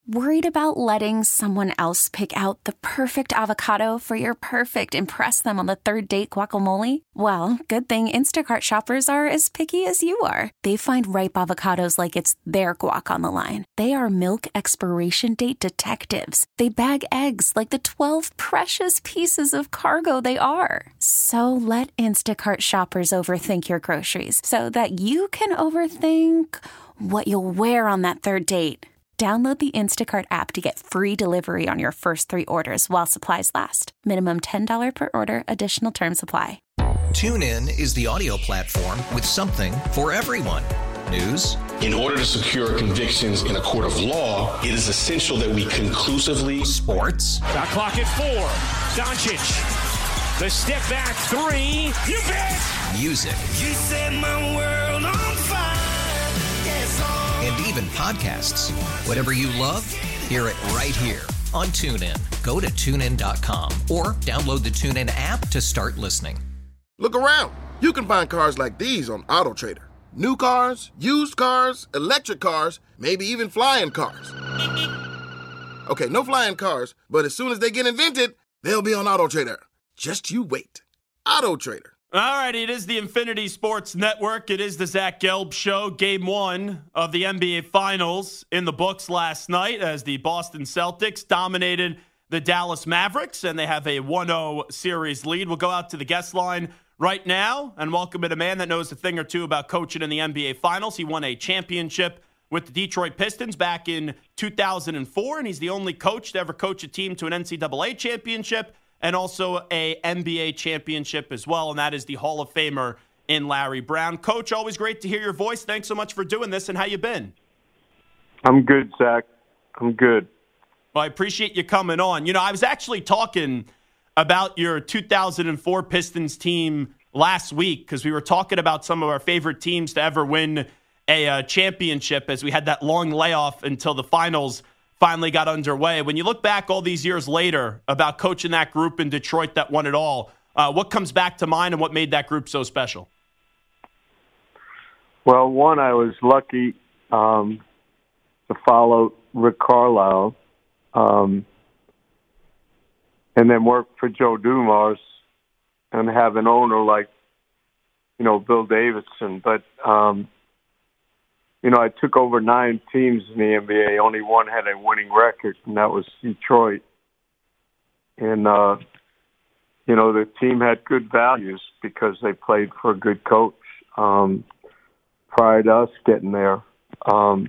Worried about letting someone else pick out the perfect avocado for your perfect impress them on the third date guacamole? Well, good thing Instacart shoppers are as picky as you are. They find ripe avocados like it's their guac on the line. They are milk expiration date detectives. They bag eggs like the 12 precious pieces of cargo they are. So let Instacart shoppers overthink your groceries so that you can overthink what you'll wear on that third date. Download the Instacart app to get free delivery on your first 3 orders while supplies last. Minimum $10 per order. Additional terms apply. TuneIn is the audio platform with something for everyone. News. In order to secure convictions in a court of law, it is essential that we conclusively. Sports. Shot clock at 4. Doncic. The step back 3. You bet. Music. You set my world on fire. And even podcasts. Whatever you love, hear it right here on TuneIn. Go to TuneIn.com or download the TuneIn app to start listening. Look around. You can find cars like these on AutoTrader. New cars, used cars, electric cars, maybe even flying cars. Okay, no flying cars, but as soon as they get invented, they'll be on AutoTrader. Just you wait. AutoTrader. All right, it is the Infinity Sports Network. It is the Zach Gelb Show. Game 1 of the NBA Finals in the books last night as the Boston Celtics dominated the Dallas Mavericks, and they have a 1-0 series lead. We'll go out to the guest line right now and welcome in a man that knows a thing or two about coaching in the NBA Finals. He won a championship with the Detroit Pistons back in 2004, and he's the only coach to ever coach a team to an NCAA championship and also a NBA championship as well, and that is the Hall of Famer in Larry Brown. Coach, always great to hear your voice. Thanks so much for doing this, and how you been? I'm good, Zach. I'm good. Well, I appreciate you coming on. You know, I was actually talking about your 2004 Pistons team last week because we were talking about some of our favorite teams to ever win a championship as we had that long layoff until the finals finally got underway. When you look back all these years later about coaching that group in Detroit that won it all, what comes back to mind and what made that group so special? Well, one, I was lucky to follow Rick Carlisle and then work for Joe Dumars and have an owner like, Bill Davidson. But, I took over 9 teams in the NBA. Only one had a winning record, and that was Detroit. And, the team had good values because they played for a good coach prior to us getting there. And,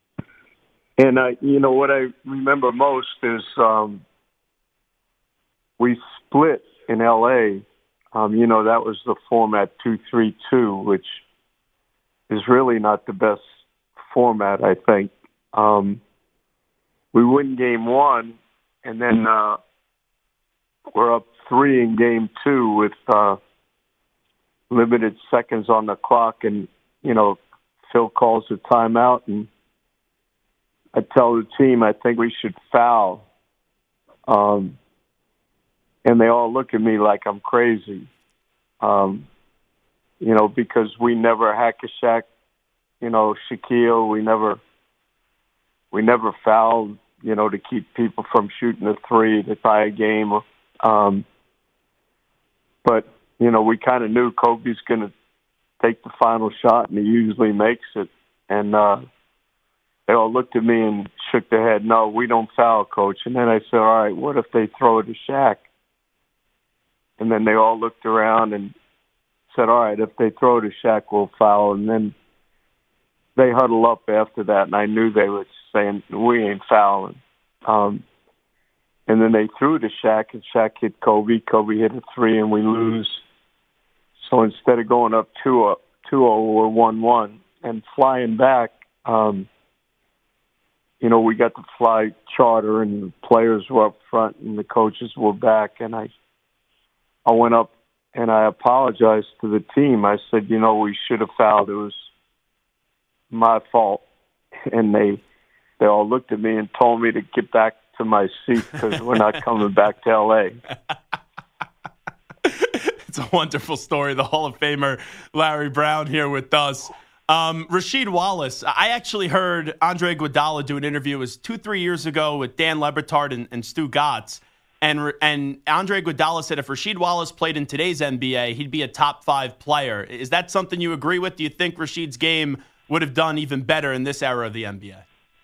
what I remember most is we split in L.A. That was the format 2-3-2, which is really not the best format, I think. We win game 1, and then we're up 3 in game 2 with limited seconds on the clock, and, Phil calls a timeout, and I tell the team I think we should foul. And they all look at me like I'm crazy, because we never hack a Shaq, Shaquille, we never fouled, to keep people from shooting a 3 to tie a game. But, we kind of knew Kobe's going to take the final shot, and he usually makes it. And they all looked at me and shook their head. No, we don't foul, Coach. And then I said, all right, what if they throw it to Shaq? And then they all looked around and said, all right, if they throw it to Shaq, we'll foul. And then they huddle up after that, and I knew they were saying, we ain't fouling. And then they threw to Shaq, and Shaq hit Kobe. Kobe hit a 3, and we lose. So instead of going up 2-0, we're 1-1. And flying back, we got to fly charter, and the players were up front, and the coaches were back. And I went up, and I apologized to the team. I said, we should have fouled. It was my fault. And they all looked at me and told me to get back to my seat because we're not coming back to L.A. It's a wonderful story. The Hall of Famer Larry Brown here with us. Rasheed Wallace, I actually heard Andre Iguodala do an interview. It was 2-3 years ago with Dan Le Batard and Stu Gatz. And Andre Iguodala said if Rasheed Wallace played in today's NBA, he'd be a top 5 player. Is that something you agree with? Do you think Rasheed's game would have done even better in this era of the NBA?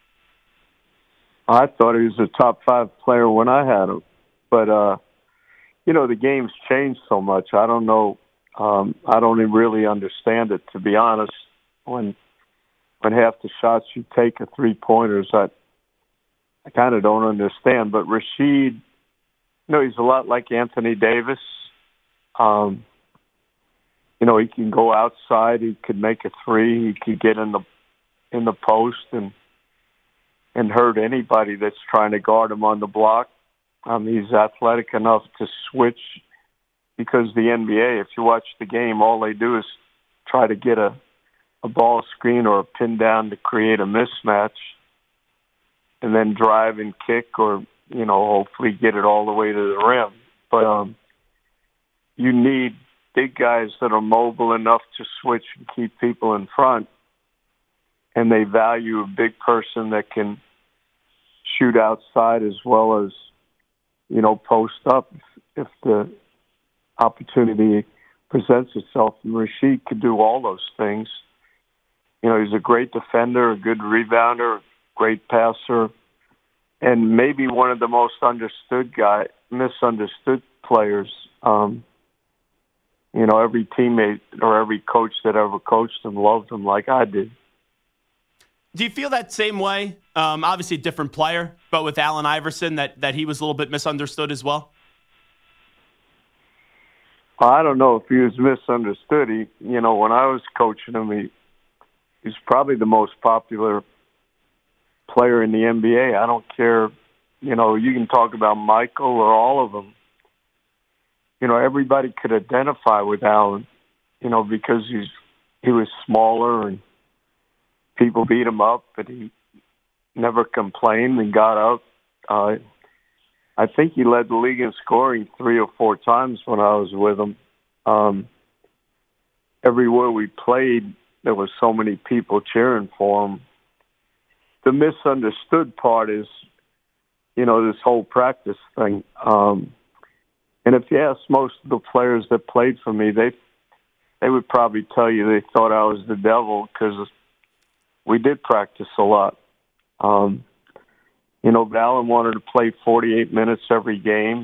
I thought he was a top 5 player when I had him. But, the game's changed so much. I don't know. I don't even really understand it, to be honest. When half the shots you take are 3-pointers, I kind of don't understand. But Rasheed, he's a lot like Anthony Davis. He can go outside. He could make a three. He could get in the post and hurt anybody that's trying to guard him on the block. He's athletic enough to switch because the NBA, if you watch the game, all they do is try to get a ball screen or a pin down to create a mismatch and then drive and kick or, hopefully get it all the way to the rim. But you need big guys that are mobile enough to switch and keep people in front, and they value a big person that can shoot outside as well as, post up if the opportunity presents itself. And Rasheed could do all those things. He's a great defender, a good rebounder, great passer, and maybe one of the most misunderstood players. Every teammate or every coach that ever coached him loved him like I did. Do you feel that same way? Obviously a different player, but with Allen Iverson, that he was a little bit misunderstood as well? I don't know if he was misunderstood. When I was coaching him, he's probably the most popular player in the NBA. I don't care. You can talk about Michael or all of them. Everybody could identify with Allen, because he was smaller and people beat him up, but he never complained and got up. I think he led the league in scoring 3 or 4 times when I was with him. Everywhere we played, there were so many people cheering for him. The misunderstood part is, this whole practice thing. And if you ask most of the players that played for me, they would probably tell you they thought I was the devil because we did practice a lot. But Allen wanted to play 48 minutes every game.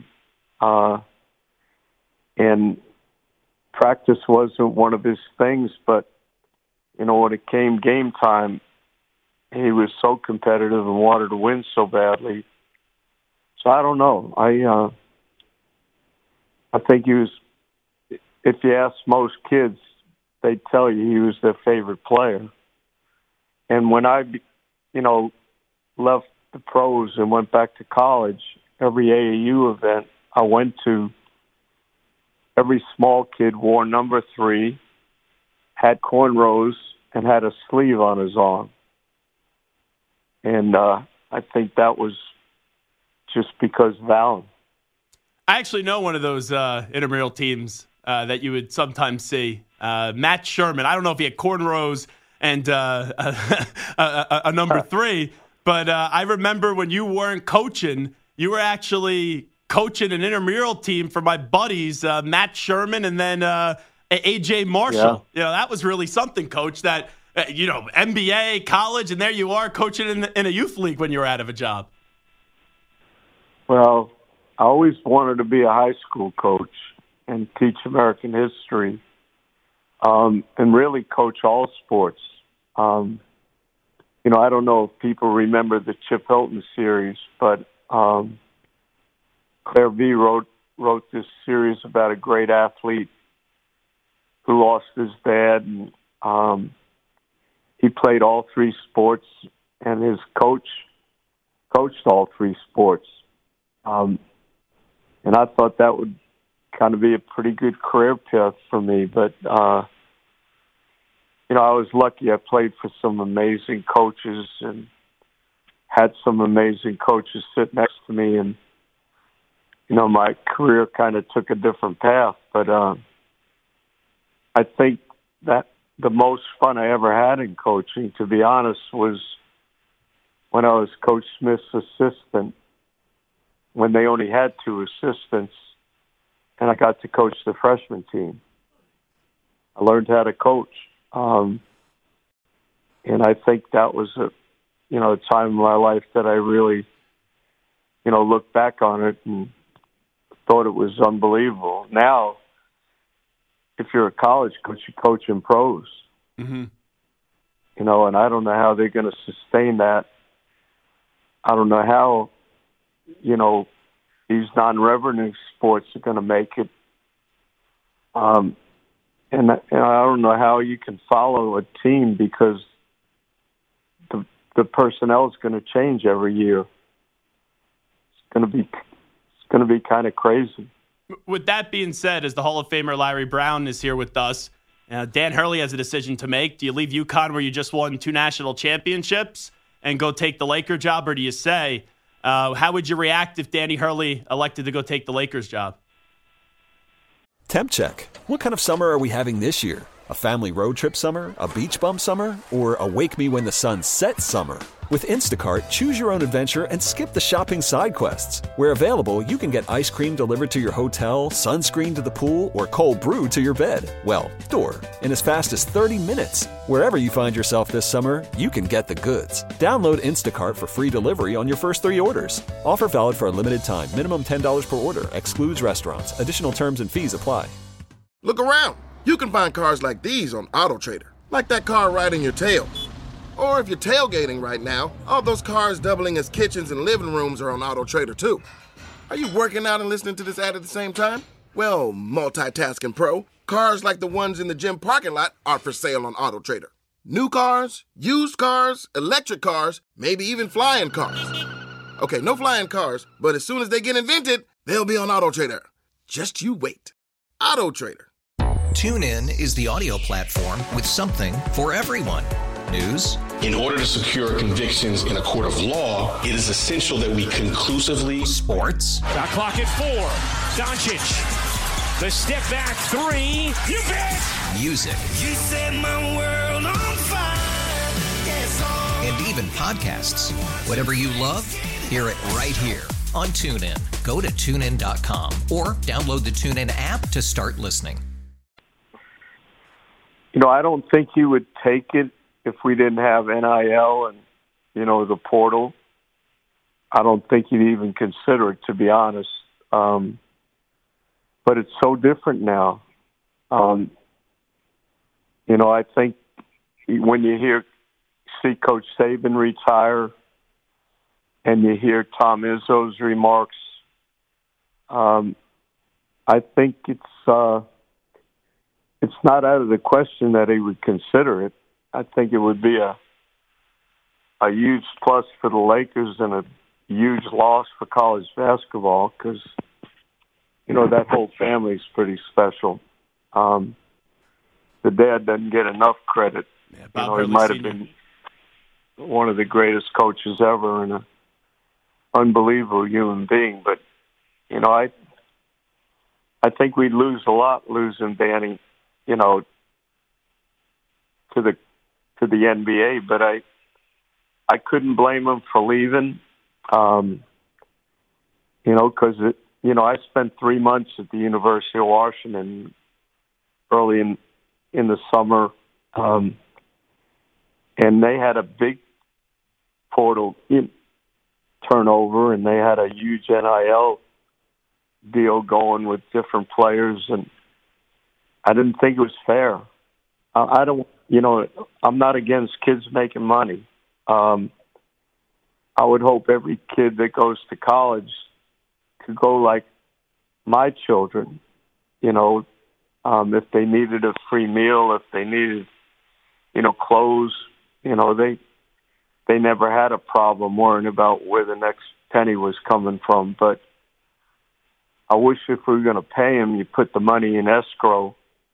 And practice wasn't one of his things, but, when it came game time, he was so competitive and wanted to win so badly. So I don't know. I think he was, if you ask most kids, they'd tell you he was their favorite player. And when I, left the pros and went back to college, every AAU event I went to, every small kid wore number 3, had cornrows, and had a sleeve on his arm. And I think that was just because of Allen. I actually know one of those intramural teams that you would sometimes see. Matt Sherman. I don't know if he had cornrows and a number 3, but I remember when you weren't coaching, you were actually coaching an intramural team for my buddies, Matt Sherman and then A.J. Marshall. Yeah. That was really something, Coach, that, NBA, college, and there you are coaching in a youth league when you were out of a job. Well, I always wanted to be a high school coach and teach American history and really coach all sports. I don't know if people remember the Chip Hilton series, but Claire V wrote this series about a great athlete who lost his dad, and he played all 3 sports, and his coach coached all 3 sports. And I thought that would kind of be a pretty good career path for me. But, I was lucky. I played for some amazing coaches and had some amazing coaches sit next to me. And, my career kind of took a different path. But I think that the most fun I ever had in coaching, to be honest, was when I was Coach Smith's assistant, when they only had 2 assistants, and I got to coach the freshman team. I learned how to coach. And I think that was a time in my life that I really, looked back on it and thought it was unbelievable. Now, if you're a college coach, you coach in pros. Mm-hmm. And I don't know how they're going to sustain that. I don't know how, these non-revenue sports are going to make it. And I don't know how you can follow a team because the personnel is going to change every year. It's going to be kind of crazy. With that being said, as the Hall of Famer Larry Brown is here with us, Dan Hurley has a decision to make. Do you leave UConn where you just won 2 national championships and go take the Laker job, or do you say, how would you react if Danny Hurley elected to go take the Lakers job? Temp check. What kind of summer are we having this year? A family road trip summer? A beach bum summer? Or a wake me when the sun sets summer? With Instacart, choose your own adventure and skip the shopping side quests. Where available, you can get ice cream delivered to your hotel, sunscreen to the pool, or cold brew to your bed. Well, door. In as fast as 30 minutes. Wherever you find yourself this summer, you can get the goods. Download Instacart for free delivery on your first 3 orders. Offer valid for a limited time. Minimum $10 per order. Excludes restaurants. Additional terms and fees apply. Look around. You can find cars like these on AutoTrader. Like that car riding your tail. Or if you're tailgating right now, all those cars doubling as kitchens and living rooms are on AutoTrader too. Are you working out and listening to this ad at the same time? Well, multitasking pro, cars like the ones in the gym parking lot are for sale on AutoTrader. New cars, used cars, electric cars, maybe even flying cars. Okay, no flying cars, but as soon as they get invented, they'll be on AutoTrader. Just you wait. AutoTrader. TuneIn is the audio platform with something for everyone. News. In order to secure convictions in a court of law, it is essential that we conclusively. Sports. Shot clock at 4. Doncic. The step back 3. You bet. Music. You set my world on fire. Yes, and even podcasts. Whatever you love, hear it right here on TuneIn. Go to TuneIn.com or download the TuneIn app to start listening. I don't think he would take it if we didn't have NIL and, the portal. I don't think he'd even consider it, to be honest. But it's so different now. I think when you see Coach Saban retire and you hear Tom Izzo's remarks, I think it's not out of the question that he would consider it. I think it would be a huge plus for the Lakers and a huge loss for college basketball because, that whole family's pretty special. The dad doesn't get enough credit. Yeah, he might have been one of the greatest coaches ever and an unbelievable human being. But, I think we'd lose a lot losing Danny, to the NBA, but I couldn't blame him for leaving, because I spent 3 months at the University of Washington early in the summer, and they had a big portal turnover, and they had a huge NIL deal going with different players, and I didn't think it was fair. I'm not against kids making money. I would hope every kid that goes to college could go like my children, if they needed a free meal, if they needed, clothes, they never had a problem worrying about where the next penny was coming from. But I wish if we were going to pay them, you put the money in escrow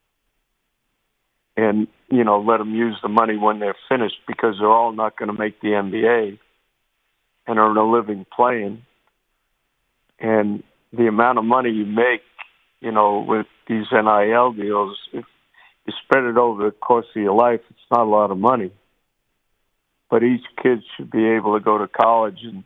and, let them use the money when they're finished because they're all not going to make the NBA and earn a living playing. And the amount of money you make, with these NIL deals, you spread it over the course of your life, it's not a lot of money. But each kid should be able to go to college and,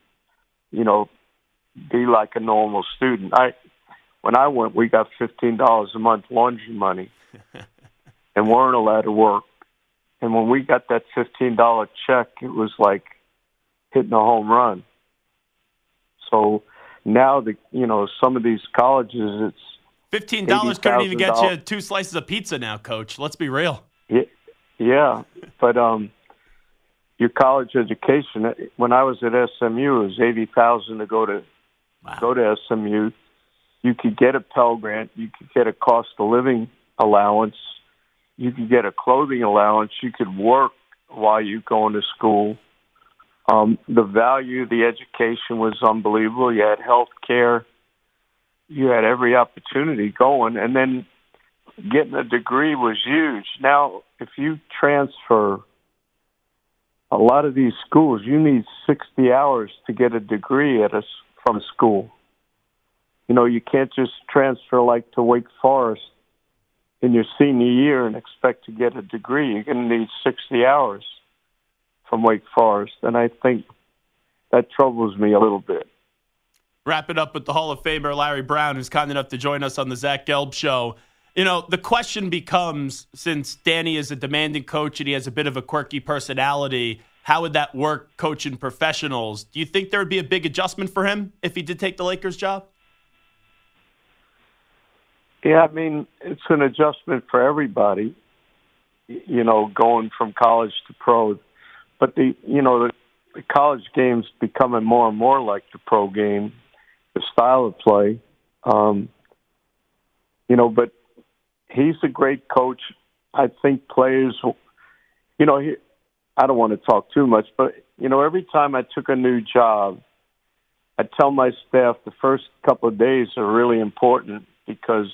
be like a normal student. When I went, we got $15 a month laundry money and weren't allowed to work. And when we got that $15 check, it was like hitting a home run. So now, some of these colleges, it's $15 couldn't even get you 2 slices of pizza now, Coach. Let's be real. Yeah. But your college education, when I was at SMU, it was $80,000 to go to SMU. You could get a Pell Grant. You could get a cost of living allowance. You could get a clothing allowance. You could work while you're going to school. The value of the education was unbelievable. You had health care. You had every opportunity going. And then getting a degree was huge. Now, if you transfer a lot of these schools, you need 60 hours to get a degree from school. You can't just transfer like to Wake Forest in your senior year and expect to get a degree. You're going to need 60 hours from Wake Forest, and I think that troubles me a little bit. Wrap it up with the Hall of Famer Larry Brown, who's kind enough to join us on the Zach Gelb Show. The question becomes, since Danny is a demanding coach and he has a bit of a quirky personality, how would that work coaching professionals? Do you think there would be a big adjustment for him if he did take the Lakers job? Yeah, it's an adjustment for everybody, going from college to pro. But the college game's becoming more and more like the pro game, the style of play. But he's a great coach. I think players, I don't want to talk too much, but, every time I took a new job, I tell my staff the first couple of days are really important because,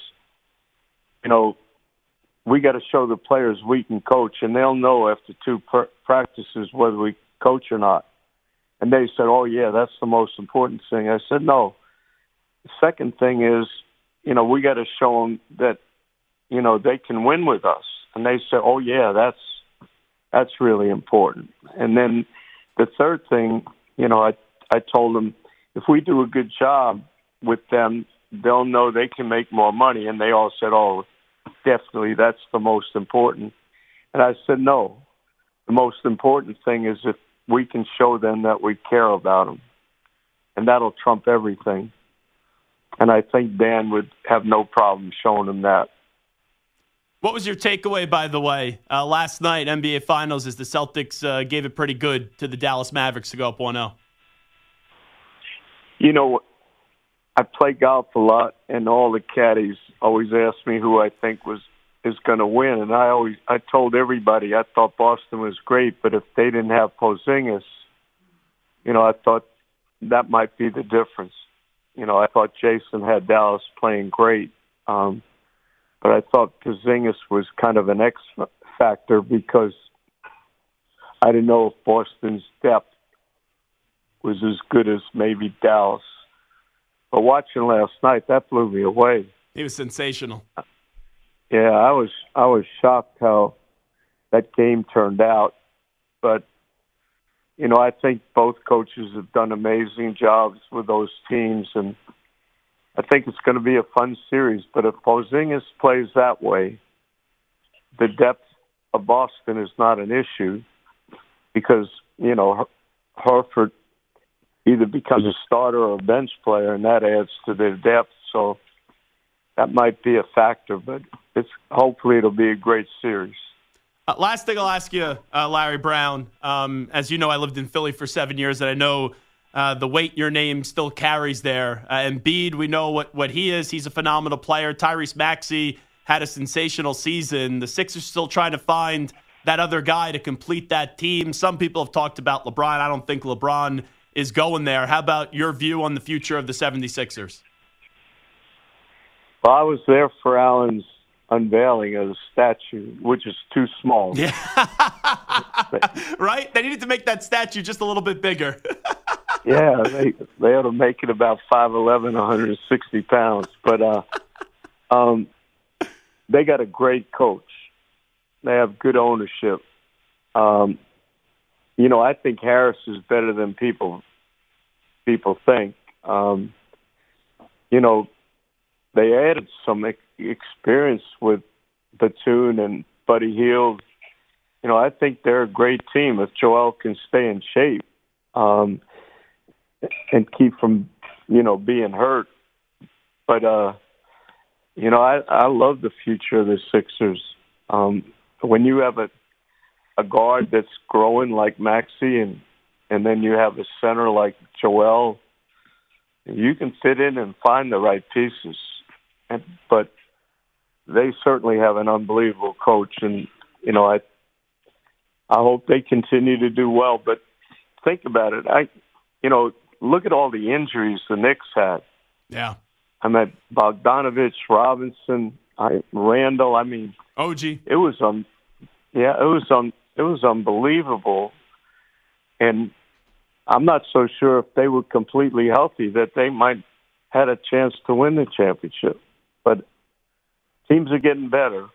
we got to show the players we can coach, and they'll know after 2 practices whether we coach or not. And they said, oh, yeah, that's the most important thing. I said, no. The second thing is, we got to show them that, they can win with us. And they said, oh, yeah, that's really important. And then the third thing, I told them, if we do a good job with them, they'll know they can make more money. And they all said, oh, definitely, that's the most important. And I said, no. The most important thing is if we can show them that we care about them. And that'll trump everything. And I think Dan would have no problem showing them that. What was your takeaway, by the way, last night, NBA Finals, as the Celtics gave it pretty good to the Dallas Mavericks to go up 1-0? I play golf a lot, and all the caddies always ask me who I think is going to win. And I told everybody I thought Boston was great, but if they didn't have Porzingis, I thought that might be the difference. I thought Jason had Dallas playing great, but I thought Porzingis was kind of an X factor because I didn't know if Boston's depth was as good as maybe Dallas. But watching last night, that blew me away. He was sensational. Yeah, I was shocked how that game turned out. But, I think both coaches have done amazing jobs with those teams, and I think it's going to be a fun series. But if Porzingis plays that way, the depth of Boston is not an issue because, Horford either becomes a starter or a bench player, and that adds to their depth. So that might be a factor, but hopefully it'll be a great series. Last thing I'll ask you, Larry Brown. As you know, I lived in Philly for 7 years, and I know the weight your name still carries there. Embiid, we know what he is. He's a phenomenal player. Tyrese Maxey had a sensational season. The Sixers still trying to find that other guy to complete that team. Some people have talked about LeBron. I don't think LeBron is going there. How about your view on the future of the 76ers? Well, I was there for Allen's unveiling of the statue, which is too small. Yeah. Right? They needed to make that statue just a little bit bigger. Yeah, they ought to make it about 5'11", 160 pounds. But they got a great coach. They have good ownership. I think Harris is better than people think. They added some experience with Batum and Buddy Hield. I think they're a great team if Joel can stay in shape and keep from, being hurt. But, I love the future of the Sixers. When you have a guard that's growing like Maxey and then you have a center like Joel, you can fit in and find the right pieces. But they certainly have an unbelievable coach, and I hope they continue to do well. But think about it. Look at all the injuries the Knicks had. Yeah. I mean, Bogdanovich, Robinson, Randall. I mean, OG. It was unbelievable, and I'm not so sure if they were completely healthy that they might had a chance to win the championship. But teams are getting better.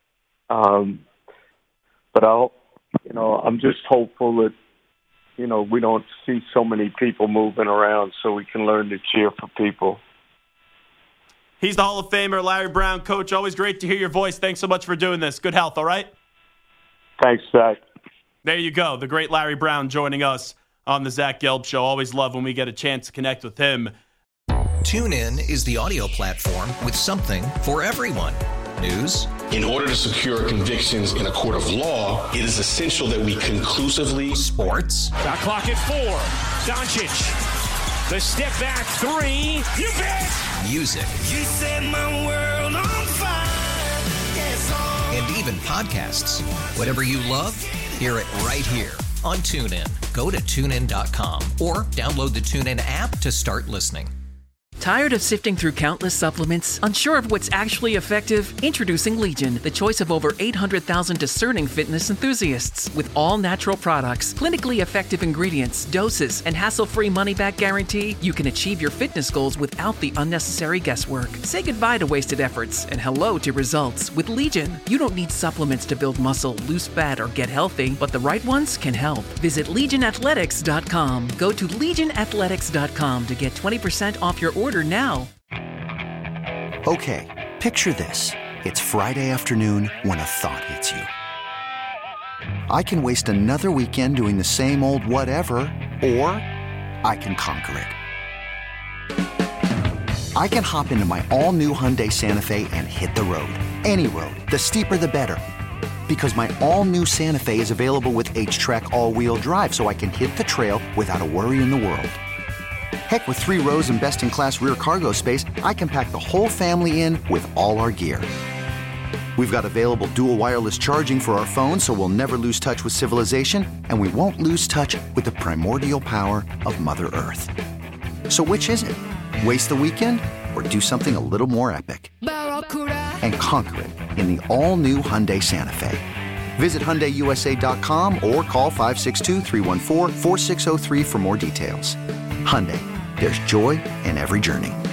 But I'm just hopeful that we don't see so many people moving around, so we can learn to cheer for people. He's the Hall of Famer, Larry Brown. Coach, always great to hear your voice. Thanks so much for doing this. Good health, all right? Thanks, Zach. There you go. The great Larry Brown joining us on the Zach Gelb Show. Always love when we get a chance to connect with him. TuneIn is the audio platform with something for everyone. News. In order to secure convictions in a court of law, it is essential that we conclusively. Sports. Shot clock at 4. Doncic. The step back 3. You bet. Music. You set my world on fire. Yes, and even podcasts. Whatever you love, hear it right here on TuneIn. Go to TuneIn.com or download the TuneIn app to start listening. Tired of sifting through countless supplements? Unsure of what's actually effective? Introducing Legion, the choice of over 800,000 discerning fitness enthusiasts. With all natural products, clinically effective ingredients, doses, and hassle-free money-back guarantee, you can achieve your fitness goals without the unnecessary guesswork. Say goodbye to wasted efforts and hello to results. With Legion, you don't need supplements to build muscle, lose fat, or get healthy, but the right ones can help. Visit LegionAthletics.com. Go to LegionAthletics.com to get 20% off your order now. Okay, picture this. It's Friday afternoon when a thought hits you. I can waste another weekend doing the same old whatever, or I can conquer it. I can hop into my all-new Hyundai Santa Fe and hit the road. Any road. The steeper, the better. Because my all-new Santa Fe is available with H-Track all-wheel drive, so I can hit the trail without a worry in the world. Heck, with 3 rows and best-in-class rear cargo space, I can pack the whole family in with all our gear. We've got available dual wireless charging for our phones, so we'll never lose touch with civilization, and we won't lose touch with the primordial power of Mother Earth. So which is it? Waste the weekend or do something a little more epic? And conquer it in the all-new Hyundai Santa Fe. Visit HyundaiUSA.com or call 562-314-4603 for more details. Hyundai, there's joy in every journey.